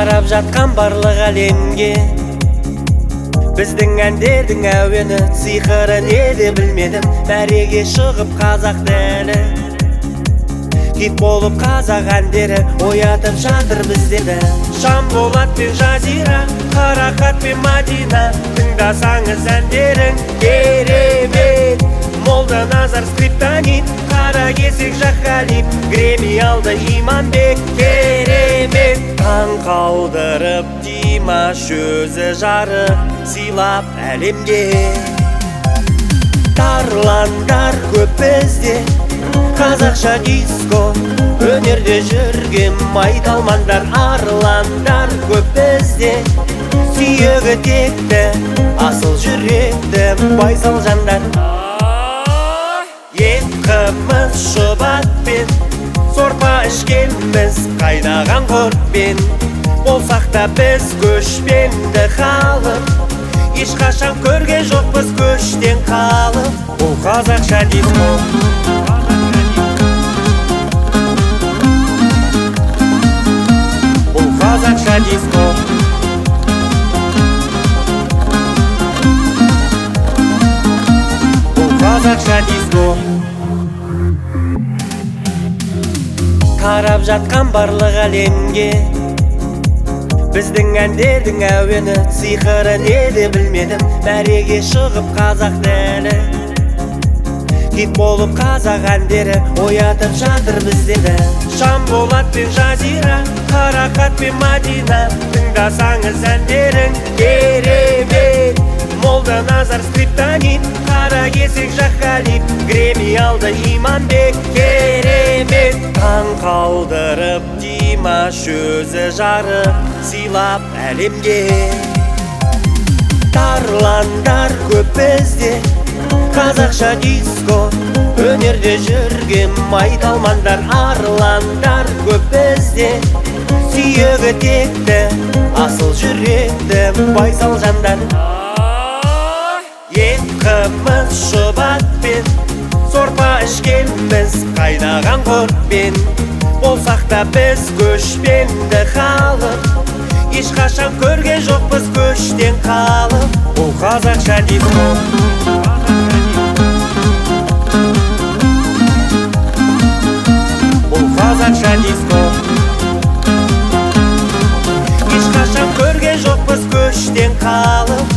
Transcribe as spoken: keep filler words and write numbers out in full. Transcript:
Қарап жатқан барлық әлемге біздің әндердің әуені сиқыры неде білмедім. Мәреге шығып қазақ тілі хит болып қазақ әндері оятып жатыр біздерді. Шамболат пен жазира, қарақат пен мадина, тыңдасаңыз әндерің керемет. Молда назар скриптонит, қара кесек жақалип, Грэмми алды Иманбек керемет. Таң қалдырып Димаш өзі жарық сыйлап әлемге. Тарландар көп бізде, қазақша диско өнерде жүрген майталмандар. Арландар көп бізде, сүйегі текті, асыл жүректі байсал жандар. Ет қымыз шұбатпен сорпа ішкенбіз қайнаған құртпен. Болсақ та біз көшпенді халық, ешқашан көрген жоқпыз көштен қалып. Бұл қазақша диско, бұл қазақша диско, бұл қазақша диско. Қарап жатқан барлық әлемге біздің әндердің әуені сиқыры неде білмедім. Мәреге шығып қазақ тілі хит болып қазақ әндері оятып жатыр біздерді. Шамболат пен жазира, қарақат пен мадина, тыңдасаңыз әндерің керемет. Молда назар скриптонит, қара кесек жақалип, Грэмми алды Иманбек керемет. Таң қалдырып Димаш өзі жарық сыйлап әлемге. Тарландар көп бізде, қазақша диско өнерде жүрген майталмандар. Арландар көп бізде, сүйегі текті, асыл жүректі байсал жандар. Ет қымыз шұбатпен сорпа ішкенбіз қайнаған құртпен. Болсақ та біз көшпенді халық, ешқашан көрген жоқпыз көштен қалып. Бұл қазақша диско, бұл қазақша диско, ешқашан көрген жоқпыз көштен қалып.